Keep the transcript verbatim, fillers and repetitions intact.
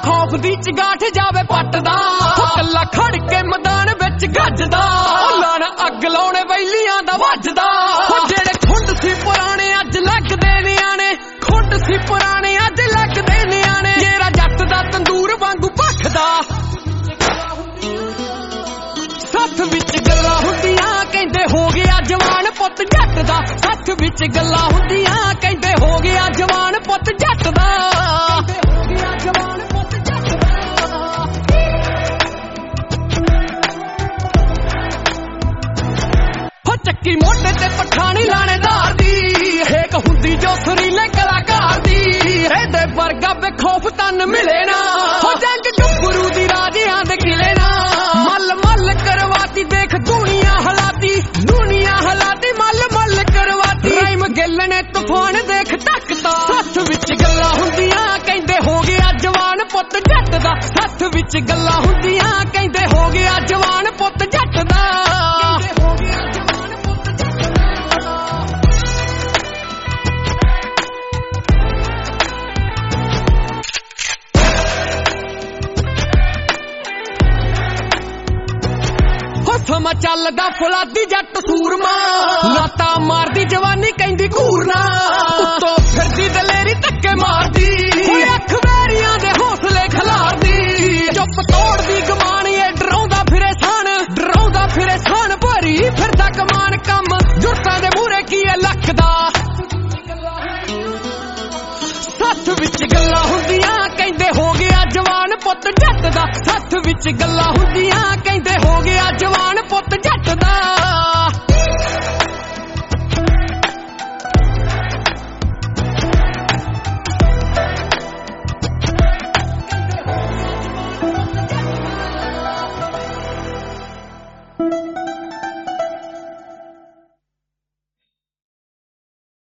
खौफ दी चगाठ जावे पटदा कल्ला खड़ के मैदान विच गजदा लाना अग लाउणे बैलियां दा वजदा जेड़े खुंड सी पुराने अज लगदे नियाणे खुंड सी पुराने अज लगदे नियाणे जेरा जट दा तंदूर वांगू भखदा सत्थ विच गल्लां हुंदियां कहंदे हो गया जवान पुत जट दा सत्थ विच गल्लां हुंदियां कहंदे हो गया जवान पुत जट दा हो गया जवान पुत जट दा हो चक्की मोढे ते पठानी लाणेदार दी हेक हुंदी जो सुरीले कलाकार दी एदे वर्गा बेखौफ तन मिले ना हो जंग गब्बरू दी राजियां दे किले ना मल मल करवाती देख दुनिया हलाती दुनिया हलाती मल मल करवाती राइम गिल ने तूफान देख टकदा सत्थ विच गल्लां हुंदियां कहंदे हो गया जवान पुत जट दा सत्थ विच गल्लां हुंदियां कहंदे हो गया जवान पुत जट दा हो गया जवान पुत जट दा समा चलदा फुलादी जट सूरमा लाता मारदी जवानी कहंदी घूरना उत्तों फिरदी दलेरी धक्के मारदी अख वैरियां दे हौसले खिलारदी चुप तोड़दी गमान ये डराउंदा फिरे सान डराउंदा फिरे सान भरी फिरदा कमान कम जुरतां दे मूहरे की लखदा सत्थ विच गल्लां हुंदियां कहंदे हो गया जवान पुत जट दा सत्थ विच गल्लां हुंदियां